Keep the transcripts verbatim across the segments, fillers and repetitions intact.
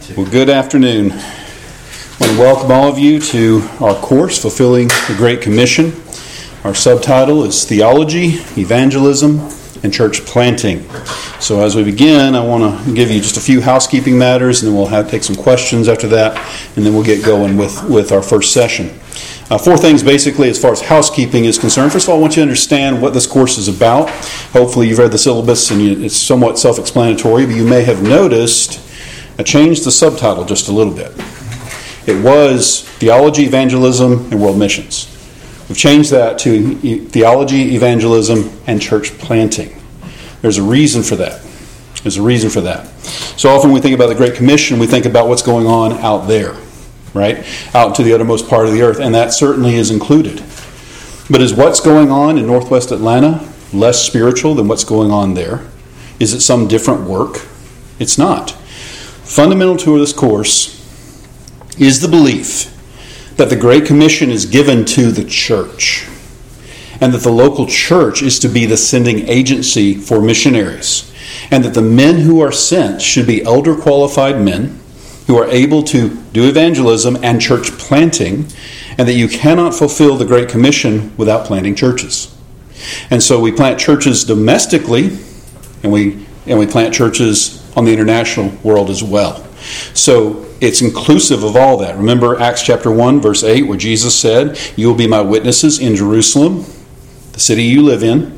Well, good afternoon. I want to welcome all of you to our course, Fulfilling the Great Commission. Our subtitle is Theology, Evangelism, and Church Planting. So as we begin, I want to give you just a few housekeeping matters, and then we'll have take some questions after that, and then we'll get going with, with our first session. Uh, four things basically as far as housekeeping is concerned. First of all, I want you to understand what this course is about. Hopefully you've read the syllabus and you, it's somewhat self-explanatory, but you may have noticed I changed the subtitle just a little bit. It was Theology, Evangelism, and World Missions. We've changed that to Theology, Evangelism, and Church Planting. There's a reason for that. There's a reason for that. So often we think about the Great Commission, we think about what's going on out there, right? Out to the uttermost part of the earth, and that certainly is included. But is what's going on in Northwest Atlanta less spiritual than what's going on there? Is it some different work? It's not. Fundamental to this course is the belief that the Great Commission is given to the church, and that the local church is to be the sending agency for missionaries, and that the men who are sent should be elder qualified men who are able to do evangelism and church planting, and that you cannot fulfill the Great Commission without planting churches. And so we plant churches domestically, and we and we plant churches on the international world as well. So it's inclusive of all that. Remember Acts chapter one, verse eight, where Jesus said, "You will be my witnesses in Jerusalem, the city you live in,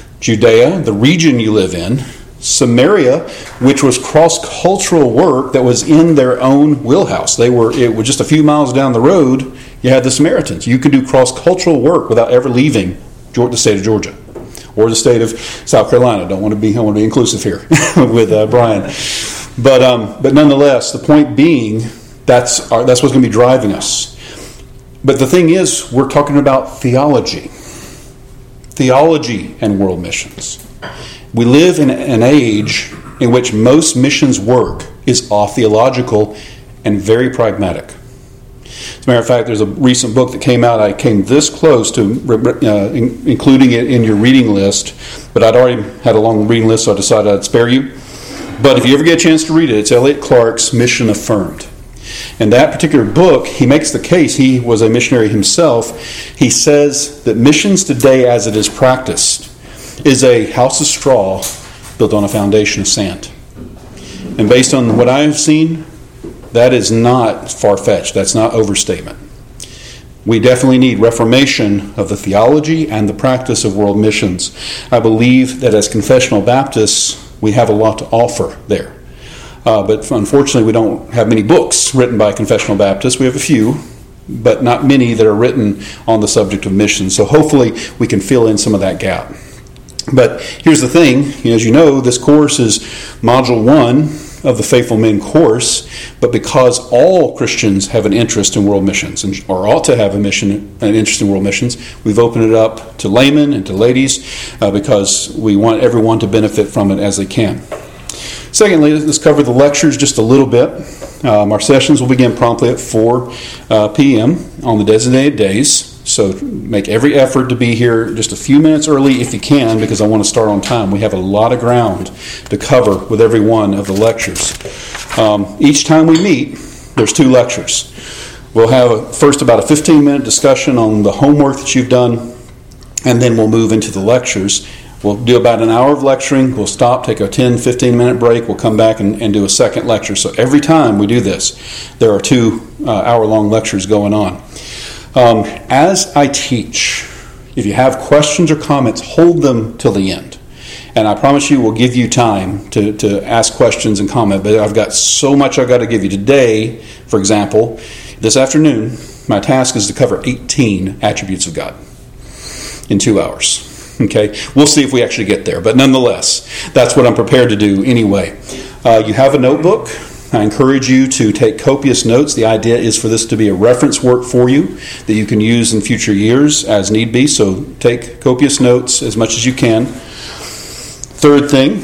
Judea, the region you live in, Samaria," which was cross-cultural work that was in their own wheelhouse. They were, it was just a few miles down the road, you had the Samaritans. You could do cross-cultural work without ever leaving the state of Georgia or the state of South Carolina. Don't want to be, I want to be inclusive here with uh, Brian. But um, but nonetheless, the point being, that's our, that's what's going to be driving us. But the thing is, we're talking about theology. Theology and world missions. We live in an age in which most missions work is atheological and very pragmatic. As a matter of fact, there's a recent book that came out. I came this close to uh, in, including it in your reading list, but I'd already had a long reading list, so I decided I'd spare you. But if you ever get a chance to read it, it's Elliot Clark's Mission Affirmed. In that particular book, he makes the case, he was a missionary himself, he says that missions today as it is practiced is a house of straw built on a foundation of sand. And based on what I've seen, that is not far-fetched. That's not overstatement. We definitely need reformation of the theology and the practice of world missions. I believe that as confessional Baptists, we have a lot to offer there. Uh, but unfortunately, we don't have many books written by confessional Baptists. We have a few, but not many that are written on the subject of missions. So hopefully we can fill in some of that gap. But here's the thing, as you know, this course is Module one of the Faithful Men course, but because all Christians have an interest in world missions, and, or ought to have a mission, an interest in world missions, we've opened it up to laymen and to ladies uh, because we want everyone to benefit from it as they can. Secondly, let's cover the lectures just a little bit. Um, our sessions will begin promptly at four p.m. on the designated days. So make every effort to be here just a few minutes early if you can, because I want to start on time. We have a lot of ground to cover with every one of the lectures. Um, each time we meet, there's two lectures. We'll have a, first about a fifteen-minute discussion on the homework that you've done, and then we'll move into the lectures. We'll do about an hour of lecturing. We'll stop, take a ten, fifteen-minute break. We'll come back and, and do a second lecture. So every time we do this, there are two uh, hour-long lectures going on. Um, as I teach, if you have questions or comments, hold them till the end. And I promise you we'll give you time to, to ask questions and comment. But I've got so much I've got to give you. Today, for example, this afternoon, my task is to cover eighteen attributes of God in two hours. Okay, we'll see if we actually get there. But nonetheless, that's what I'm prepared to do anyway. Uh, you have a notebook. I encourage you to take copious notes. The idea is for this to be a reference work for you that you can use in future years as need be. So take copious notes as much as you can. Third thing,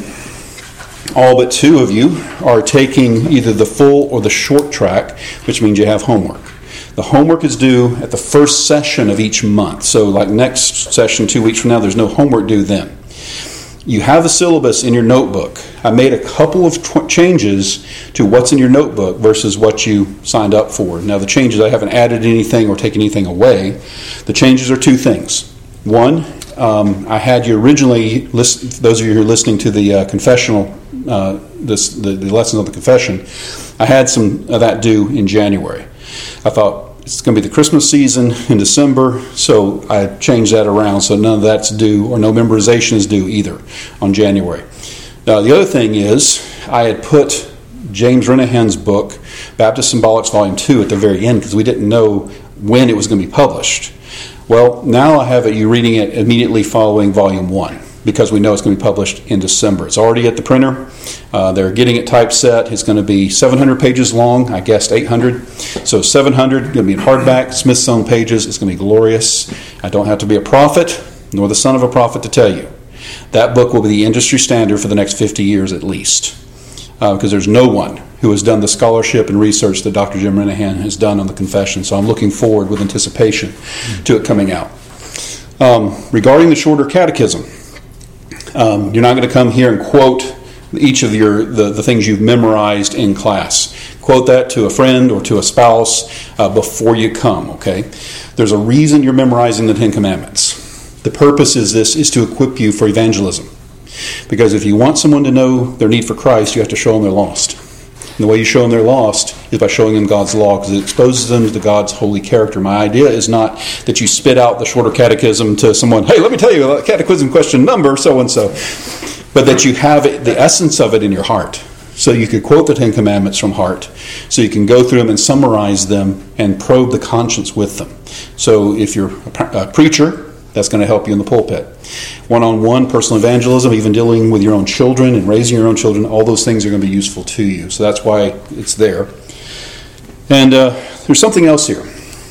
all but two of you are taking either the full or the short track, which means you have homework. The homework is due at the first session of each month. So like next session, two weeks from now, there's no homework due then. you have the syllabus in your notebook. I made a couple of tw- changes to what's in your notebook versus what you signed up for. Now, the changes, I haven't added anything or taken anything away. The changes are two things. One, um, I had you originally, list, those of you who are listening to the uh, confessional, uh, this, the, the lessons of the confession, I had some of that due in January. I thought, it's going to be the Christmas season in December, so I changed that around so none of that's due, or no memorization is due either on January. Now, the other thing is, I had put James Renahan's book, Baptist Symbolics Volume two, at the very end because we didn't know when it was going to be published. Well, now I have it, you reading it immediately following Volume one because we know it's going to be published in December. It's already at the printer. Uh, they're getting it typeset. It's going to be seven hundred pages long. I guessed eight hundred. So seven hundred, going to be in hardback, Smith's Own pages. It's going to be glorious. I don't have to be a prophet, nor the son of a prophet to tell you. That book will be the industry standard for the next fifty years at least. Uh, because there's no one who has done the scholarship and research that Doctor Jim Renahan has done on the confession. So I'm looking forward with anticipation to it coming out. Um, regarding the shorter catechism, um, you're not going to come here and quote each of your the, the things you've memorized in class. Quote that to a friend or to a spouse uh, before you come, okay? There's a reason you're memorizing the Ten Commandments. The purpose is this is to equip you for evangelism. Because if you want someone to know their need for Christ, you have to show them they're lost. And the way you show them they're lost is by showing them God's law, because it exposes them to God's holy character. My idea is not that you spit out the shorter catechism to someone, hey, let me tell you, catechism question number, so-and-so. But that you have it, the essence of it in your heart. So you could quote the Ten Commandments from heart. So you can go through them and summarize them and probe the conscience with them. So if you're a preacher, that's going to help you in the pulpit. One-on-one personal evangelism, even dealing with your own children and raising your own children, all those things are going to be useful to you. So that's why it's there. And uh, there's something else here.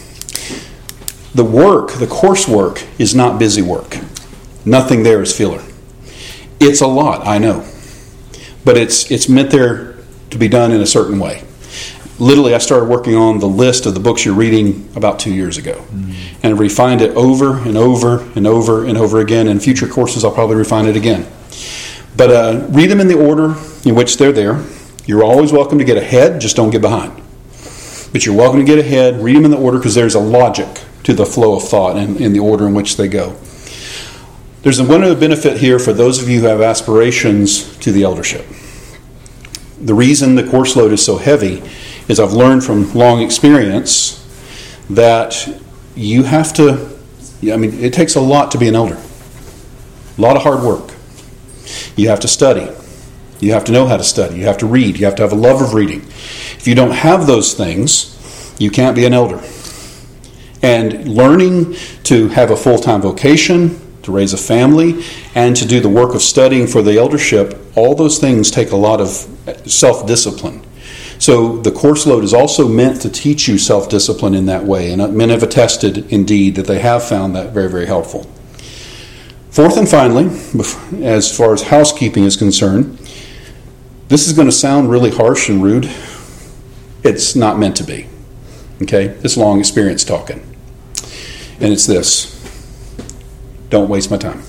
The work, the coursework, is not busy work. Nothing there is filler. It's a lot, I know. But it's it's meant there to be done in a certain way. Literally, I started working on the list of the books you're reading about two years ago. Mm-hmm. And refined it over and over and over and over again. In future courses, I'll probably refine it again. But uh, read them in the order in which they're there. You're always welcome to get ahead, just don't get behind. But you're welcome to get ahead, read them in the order, because there's a logic to the flow of thought and in the order in which they go. There's one other benefit here for those of you who have aspirations to the eldership. The reason the course load is so heavy is I've learned from long experience that you have to, I mean, it takes a lot to be an elder. A lot of hard work. You have to study. You have to know how to study. You have to read. You have to have a love of reading. If you don't have those things, you can't be an elder. And learning to have a full-time vocation, to raise a family, and to do the work of studying for the eldership, all those things take a lot of self-discipline. So the course load is also meant to teach you self-discipline in that way, and men have attested, indeed, that they have found that very, very helpful. Fourth and finally, as far as housekeeping is concerned, this is going to sound really harsh and rude. It's not meant to be. Okay? It's long experience talking. And it's this. Don't waste my time.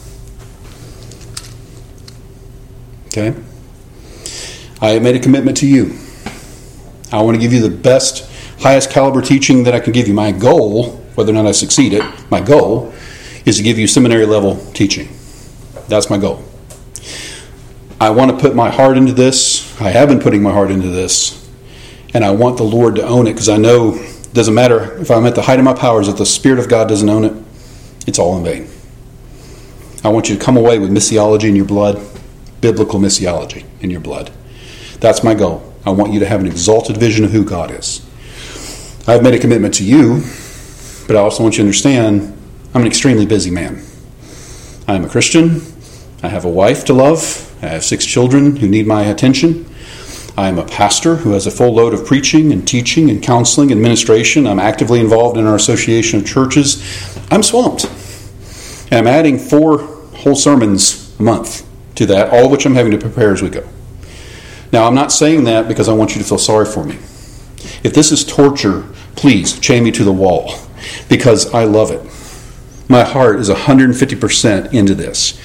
Okay? I made a commitment to you. I want to give you the best, highest caliber teaching that I can give you. My goal, whether or not I succeed at, my goal is to give you seminary level teaching. That's my goal. I want to put my heart into this. I have been putting my heart into this. And I want the Lord to own it, because I know it doesn't matter if I'm at the height of my powers, if the Spirit of God doesn't own it, it's all in vain. I want you to come away with missiology in your blood, biblical missiology in your blood. That's my goal. I want you to have an exalted vision of who God is. I've made a commitment to you, but I also want you to understand I'm an extremely busy man. I am a Christian. I have a wife to love. I have six children who need my attention. I am a pastor who has a full load of preaching and teaching and counseling and ministration. I'm actively involved in our association of churches. I'm swamped. And I'm adding four whole sermons a month to that, all of which I'm having to prepare as we go. Now, I'm not saying that because I want you to feel sorry for me. If this is torture, please chain me to the wall, because I love it. My heart is one hundred fifty percent into this.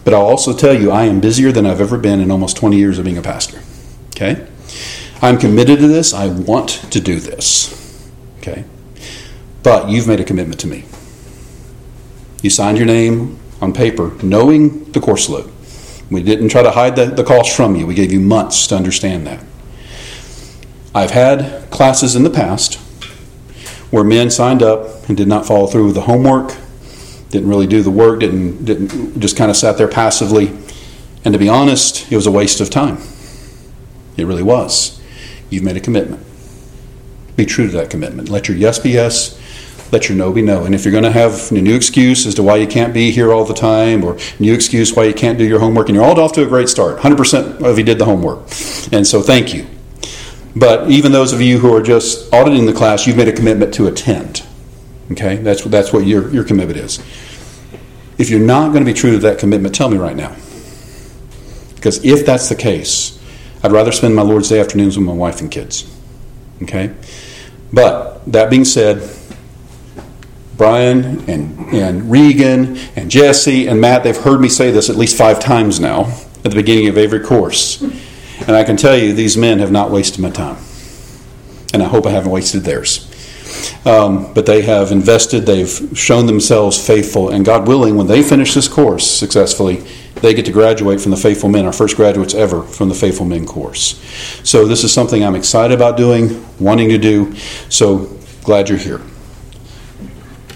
But I'll also tell you, I am busier than I've ever been in almost twenty years of being a pastor. Okay? I'm committed to this. I want to do this. Okay? But you've made a commitment to me. You signed your name on paper, knowing the course load. We didn't try to hide the, the cost from you. We gave you months to understand that. I've had classes in the past where men signed up and did not follow through with the homework, didn't really do the work, didn't didn't just kind of sat there passively. And to be honest, it was a waste of time. It really was. You've made a commitment. Be true to that commitment. Let your yes be yes. Let your no be no. And if you're going to have a new excuse as to why you can't be here all the time, or new excuse why you can't do your homework, and you're all off to a great start. one hundred percent of you did the homework. And so thank you. But even those of you who are just auditing the class, you've made a commitment to attend. Okay? That's, that's what your, your commitment is. If you're not going to be true to that commitment, tell me right now. Because if that's the case, I'd rather spend my Lord's Day afternoons with my wife and kids. Okay? But that being said, Brian and, and Regan and Jesse and Matt, they've heard me say this at least five times now at the beginning of every course. And I can tell you, these men have not wasted my time. And I hope I haven't wasted theirs. Um, but they have invested, they've shown themselves faithful, and God willing, when they finish this course successfully, they get to graduate from the Faithful Men, our first graduates ever from the Faithful Men course. So this is something I'm excited about doing, wanting to do, so glad you're here.